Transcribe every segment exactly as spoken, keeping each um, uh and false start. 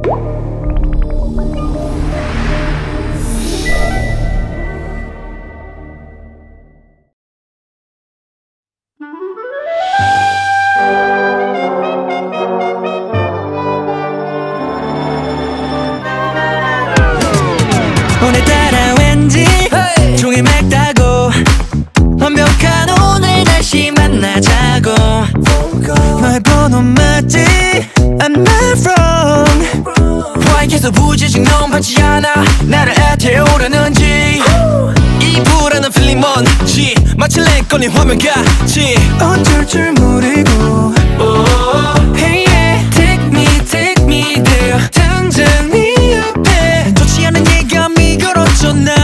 오늘따라 왠지 종일 맑다고 완벽한 오늘 다시 만나자고 너의 번호 맞지? I'm not wrong Why 계속 부재중 넌 받지 않아 나를 애태우려는지 이 불안한 필링 뭔지 마치 렉 걸린 화면 같이 어쩔 줄 모르고 oh. Hey yeah Take me take me there 당장 네 옆에 좋지 않은 예감이 걸었죠 나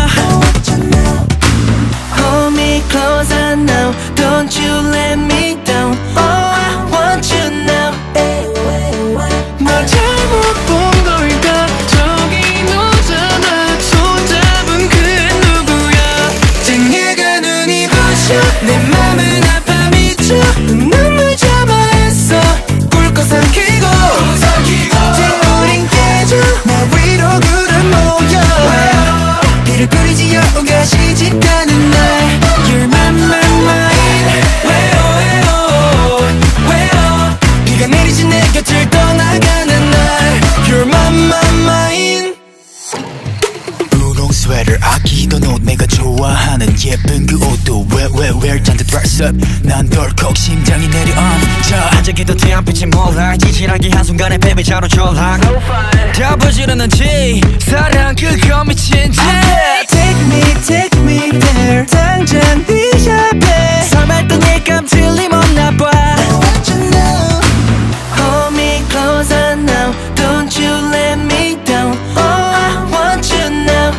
Hold me closer now Don't you let me down Oh I want you now 널 잘못 본 걸까 저기 너잖아 손잡은 그애 누구야 쟁여가 눈이 부셔 내 맘은 아파 미쳐 눈물 잡아 했어 꿀꺽 삼키고 뒷부린 깨져 나 위로 구름 모여 비를 뿌리지 여우가 시집가는 날 You're my my mine 왜요 왜요 왜요 비가 내리지 내 곁을 떠나가는 날 You're my my mine 분홍 스웨터 아끼던 옷 내가 좋아하는 예쁜 그 옷도 Where where where 잔뜩 dress up 난 덜컥 심장이 내려앉아 아직도 태양빛이 몰라 지질하게 한순간에 베비자로 졸락 다 부지런한지 사랑 그거 미친지 Take me take me there 당장 네 옆에 설마 했던 예감 틀림없나 봐 Let you know Hold me closer now Don't you let me down Oh I want you now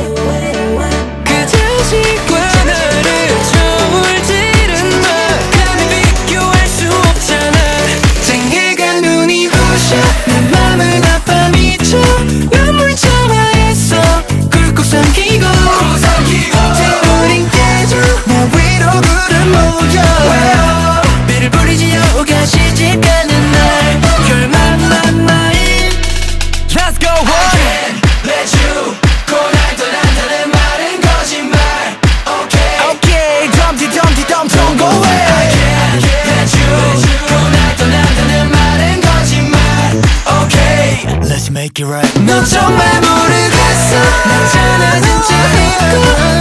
그 자식과 나를 저울질은 마 감히 비교할 수 없잖아 쟁해가 눈이 부셔 내 맘은 아파 미쳐 눈물 참아 했어 꿀꺽 삼키고 뒷부린 깨져 나 위로 구름 모여 비를 뿌리지 여우가 시집가는 날 You're my my mine Let's go on I can't let you go 날 떠난다는 말은 거짓말 Okay Okay 덤디 덤디 덤통 go away I can't let you go 날 떠난다는 말은 거짓말 Okay Let's make it right 너 정말 모르겠어 난 전화 진짜 힘들어